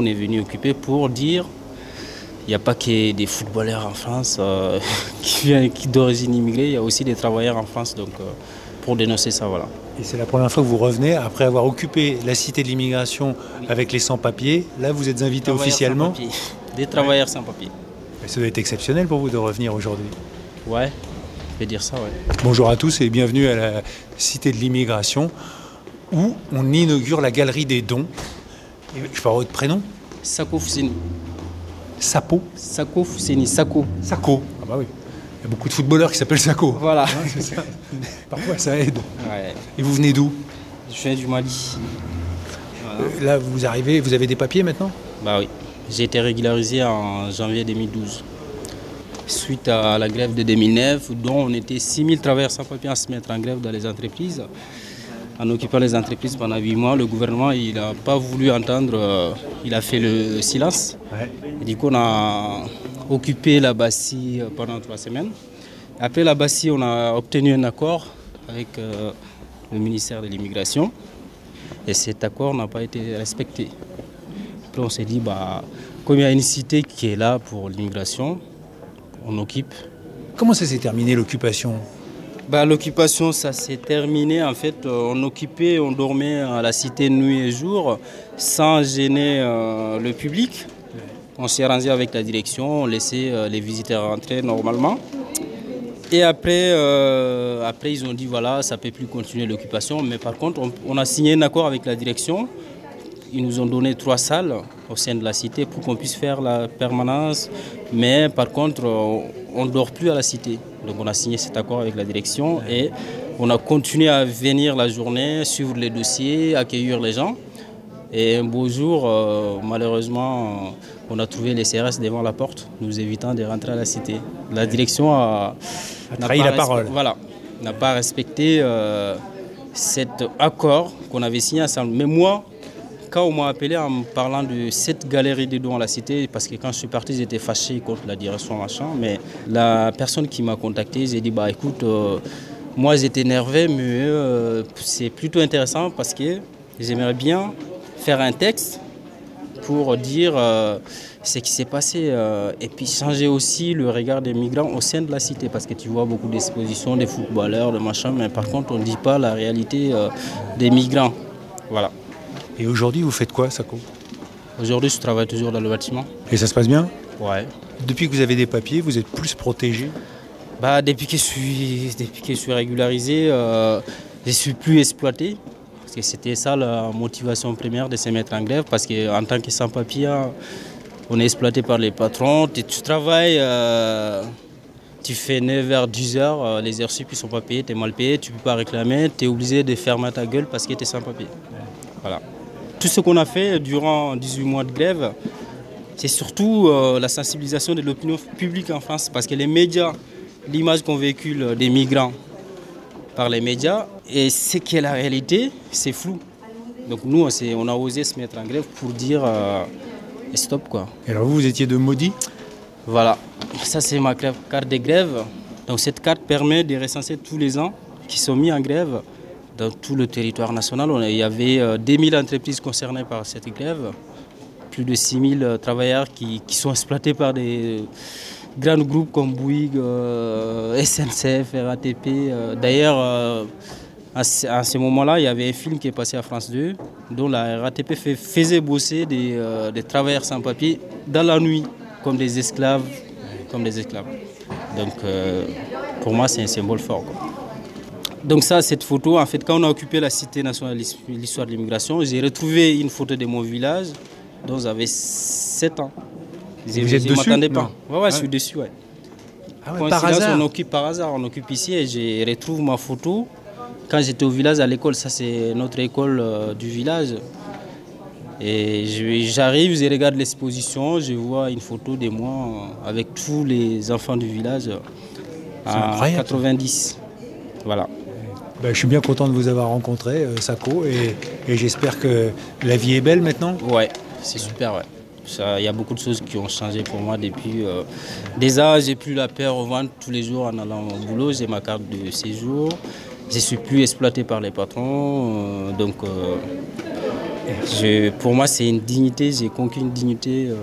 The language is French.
qu'on est venu occuper pour dire il n'y a pas que des footballeurs en France qui d'origine immigrée, il y a aussi des travailleurs en France, donc pour dénoncer ça, voilà. Et c'est la première fois que vous revenez après avoir occupé la cité de l'immigration avec les sans-papiers. Là, vous êtes invité officiellement. Des travailleurs sans papier. Ça doit être exceptionnel pour vous de revenir aujourd'hui. Ouais, je vais dire ça, ouais. Bonjour à tous et bienvenue à la cité de l'immigration où on inaugure la galerie des dons. Et je peux avoir votre prénom ? Sako Fousseni. Sapo ? Sako Fousseni, Sako. Sako. Ah bah oui. Il y a beaucoup de footballeurs qui s'appellent Sako. Voilà. Hein, c'est ça. Parfois ça aide. Ouais. Et vous venez d'où ? Je viens du Mali. Là, Voilà. vous arrivez, vous avez des papiers maintenant ? Bah oui. J'ai été régularisé en janvier 2012. Suite à la grève de 2009, dont on était 6000 travailleurs sans papiers à se mettre en grève dans les entreprises. En occupant les entreprises pendant 8 mois, le gouvernement n'a pas voulu entendre, il a fait le silence. Ouais. Et du coup, on a occupé la Bassie pendant 3 semaines. Après la Bassie, on a obtenu un accord avec le ministère de l'Immigration. Et cet accord n'a pas été respecté. Après, on s'est dit, comme il y a une cité qui est là pour l'immigration, on occupe. Comment ça s'est terminé l'occupation ? L'occupation, ça s'est terminé. En fait, on occupait, on dormait à la cité nuit et jour sans gêner le public. On s'est arrangé avec la direction, on laissait les visiteurs rentrer normalement. Et après, ils ont dit voilà, ça ne peut plus continuer l'occupation. Mais par contre, on a signé un accord avec la direction. Ils nous ont donné 3 salles au sein de la cité pour qu'on puisse faire la permanence. Mais par contre, on ne dort plus à la cité. Donc on a signé cet accord avec la direction et on a continué à venir la journée, suivre les dossiers, accueillir les gens. Et un beau jour, malheureusement, on a trouvé les CRS devant la porte, nous évitant de rentrer à la cité. La direction a trahi la parole. Voilà, n'a pas respecté cet accord qu'on avait signé ensemble. Mais moi, quand on m'a appelé en me parlant de cette galerie des dons à la cité, parce que quand je suis parti, j'étais fâché contre la direction machin, mais la personne qui m'a contacté, j'ai dit écoute, moi j'étais énervé, mais c'est plutôt intéressant parce que j'aimerais bien faire un texte pour dire ce qui s'est passé et puis changer aussi le regard des migrants au sein de la cité, parce que tu vois beaucoup d'expositions des footballeurs, de machin, mais par contre on ne dit pas la réalité des migrants. Voilà. Et aujourd'hui, vous faites quoi, Sako ? Aujourd'hui, je travaille toujours dans le bâtiment. Et ça se passe bien ? Ouais. Depuis que vous avez des papiers, vous êtes plus protégé ? Depuis que je suis régularisé, je ne suis plus exploité. Parce que c'était ça la motivation première de se mettre en grève. Parce qu'en tant que sans-papier, on est exploité par les patrons. Tu travailles, tu fais 9h, 10h, les heures sup ne sont pas payées, tu es mal payé, tu ne peux pas réclamer, tu es obligé de fermer ta gueule parce que tu es sans-papier. Voilà. Tout ce qu'on a fait durant 18 mois de grève, c'est surtout la sensibilisation de l'opinion publique en France. Parce que les médias, l'image qu'on véhicule des migrants par les médias, et ce qui est la réalité, c'est flou. Donc nous, on a osé se mettre en grève pour dire stop, quoi. Et alors vous étiez de Maudit ? Voilà, ça c'est ma carte de grève. Donc cette carte permet de recenser tous les gens qui sont mis en grève dans tout le territoire national. Il y avait 2000 entreprises concernées par cette grève, plus de 6000 travailleurs qui sont exploités par des grands groupes comme Bouygues, SNCF, RATP. D'ailleurs, à ce moment-là, il y avait un film qui est passé à France 2, dont la RATP faisait bosser des travailleurs sans papier dans la nuit, comme des esclaves. Donc, pour moi, c'est un symbole fort, quoi. Donc ça, cette photo, en fait, quand on a occupé la Cité nationale de l'histoire de l'immigration, j'ai retrouvé une photo de mon village dont j'avais 7 ans. Vous êtes dessus ? Je ne m'attendais pas. Ouais, je suis dessus, ouais. Ah ouais, par hasard. On occupe ici et je retrouve ma photo. Quand j'étais au village à l'école, ça c'est notre école du village. Et j'arrive, je regarde l'exposition, je vois une photo de moi avec tous les enfants du village en 90. Voilà. Je suis bien content de vous avoir rencontré, Sako, et j'espère que la vie est belle maintenant. Ouais, c'est super, ouais. Il y a beaucoup de choses qui ont changé pour moi depuis. Déjà, j'ai plus la peur au ventre tous les jours en allant au boulot, j'ai ma carte de séjour. Je ne suis plus exploité par les patrons, donc Pour moi, c'est une dignité, j'ai conquis une dignité.